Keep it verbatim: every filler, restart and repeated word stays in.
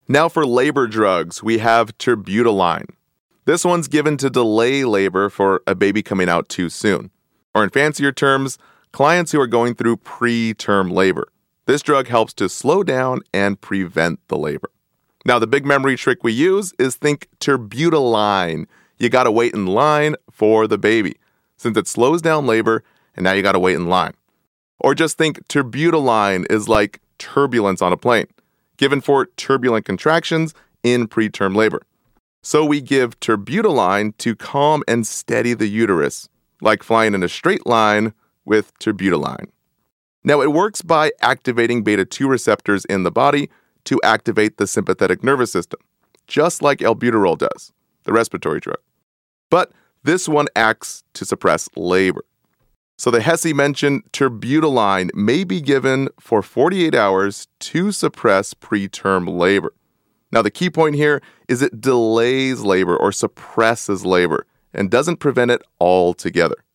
Now for labor drugs, we have terbutaline. This one's given to delay labor for a baby coming out too soon. Or in fancier terms, clients who are going through preterm labor. This drug helps to slow down and prevent the labor. Now, the big memory trick we use is think terbutaline. You got to wait in line for the baby, since it slows down labor, and now you got to wait in line. Or just think terbutaline is like turbulence on a plane, given for turbulent contractions in preterm labor. So we give terbutaline to calm and steady the uterus, like flying in a straight line with terbutaline. Now, it works by activating beta two receptors in the body to activate the sympathetic nervous system, just like albuterol does, the respiratory drug. But this one acts to suppress labor. So the H E S I mentioned terbutaline may be given for forty-eight hours to suppress preterm labor. Now, the key point here is it delays labor or suppresses labor and doesn't prevent it altogether.